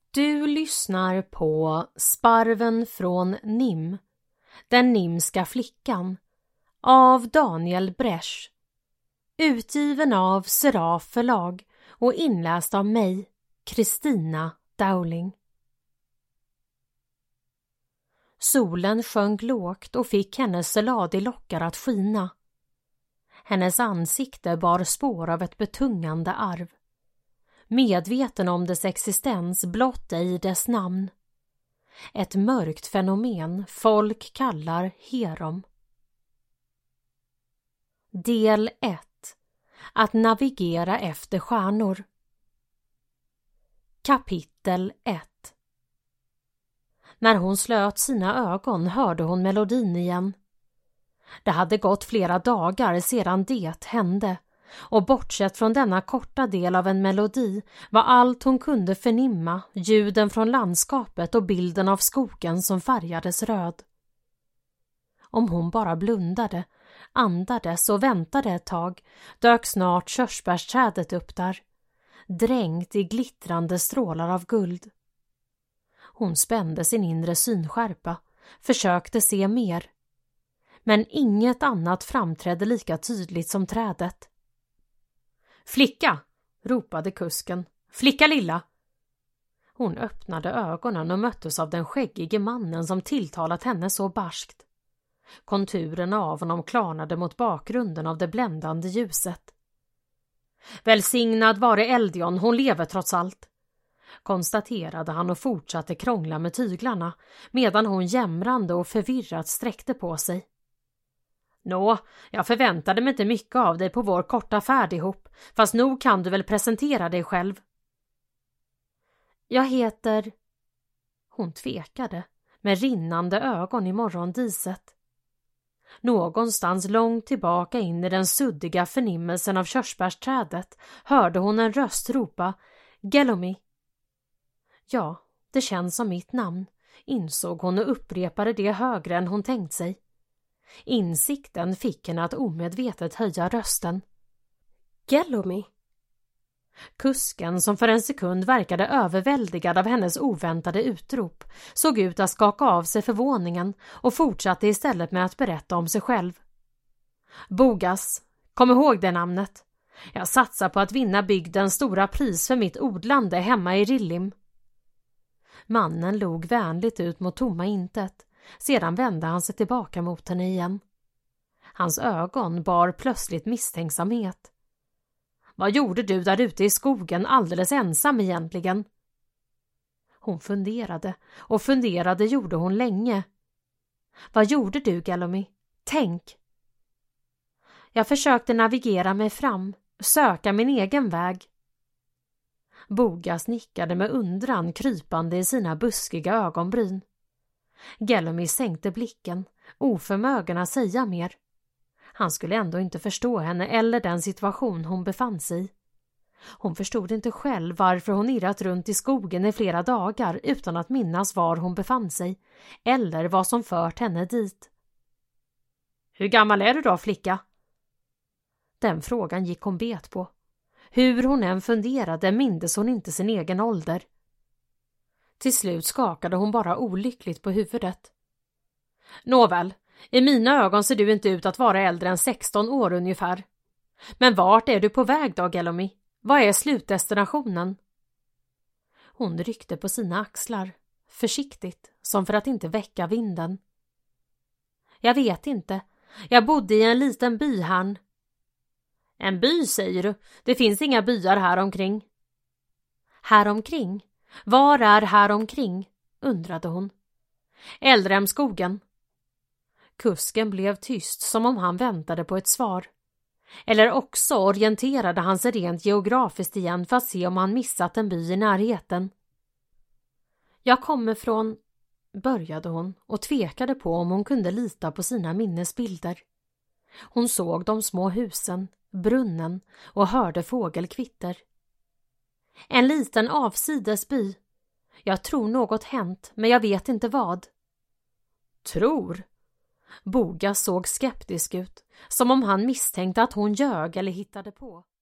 Du lyssnar på Sparven från Nim, den nimska flickan, av Daniel Bresch, utgiven av Seraf förlag och inläst av mig, Kristina Dowling. Solen sjönk lågt och fick hennes lockar att skina. Hennes ansikte bar spår av ett betungande arv. Medveten om dess existens blott ej dess namn. Ett mörkt fenomen folk kallar Herom. Del 1. Att navigera efter stjärnor. Kapitel 1. När hon slöt sina ögon hörde hon melodin igen. Det hade gått flera dagar sedan det hände, och bortsett från denna korta del av en melodi var allt hon kunde förnimma ljuden från landskapet och bilden av skogen som färgades röd. Om hon bara blundade, andades och väntade ett tag, dök snart körsbärsträdet upp där, dränkt i glittrande strålar av guld. Hon spände sin inre synskärpa, försökte se mer. Men inget annat framträdde lika tydligt som trädet. "Flicka!" ropade kusken. "Flicka lilla!" Hon öppnade ögonen och möttes av den skäggige mannen som tilltalat henne så barskt. Konturerna av honom klarnade mot bakgrunden av det bländande ljuset. "Välsignad vare Eldion, hon lever trots allt", konstaterade han och fortsatte krångla med tyglarna medan hon jämrande och förvirrat sträckte på sig. "Nå, jag förväntade mig inte mycket av dig på vår korta färd ihop, fast nog kan du väl presentera dig själv." "Jag heter..." Hon tvekade, med rinnande ögon i morgondiset. Någonstans långt tillbaka in i den suddiga förnimmelsen av körsbärsträdet hörde hon en röst ropa "Gelomi". Ja, det känns som mitt namn, insåg hon och upprepade det högre än hon tänkt sig. Insikten fick henne att omedvetet höja rösten. "Gelomi?" Kusken, som för en sekund verkade överväldigad av hennes oväntade utrop, såg ut att skaka av sig förvåningen och fortsatte istället med att berätta om sig själv. "Bogas, kom ihåg det namnet. Jag satsar på att vinna bygdens stora pris för mitt odlande hemma i Rillim." Mannen log vänligt ut mot tomma intet. Sedan vände han sig tillbaka mot henne igen. Hans ögon bar plötsligt misstänksamhet. "Vad gjorde du där ute i skogen alldeles ensam egentligen?" Hon funderade, och funderade gjorde hon länge. "Vad gjorde du, Gelomi? Tänk." "Jag försökte navigera mig fram, söka min egen väg." Bogas nickade med undran krypande i sina buskiga ögonbryn. Gelomi sänkte blicken, oförmögen att säga mer. Han skulle ändå inte förstå henne eller den situation hon befann sig i. Hon förstod inte själv varför hon irrat runt i skogen i flera dagar utan att minnas var hon befann sig, eller vad som fört henne dit. "Hur gammal är du då, flicka?" Den frågan gick hon bet på. Hur hon än funderade mindes hon inte sin egen ålder. Till slut skakade hon bara olyckligt på huvudet. "Nåväl, i mina ögon ser du inte ut att vara äldre än 16 år ungefär. Men vart är du på väg då, Gelomi? Vad är slutdestinationen?" Hon ryckte på sina axlar, försiktigt, som för att inte väcka vinden. "Jag vet inte. Jag bodde i en liten by här." "En by, säger du? Det finns inga byar här omkring." "Här omkring? Var är här omkring?" undrade hon. "Eldremskogen." Kusken blev tyst som om han väntade på ett svar. Eller också orienterade han sig rent geografiskt igen för att se om han missat en by i närheten. "Jag kommer från..." började hon och tvekade på om hon kunde lita på sina minnesbilder. Hon såg de små husen, brunnen och hörde fågelkvitter. "En liten avsides by. Jag tror något hänt, men jag vet inte vad." "Tror?" Bogas såg skeptisk ut, som om han misstänkte att hon ljög eller hittade på.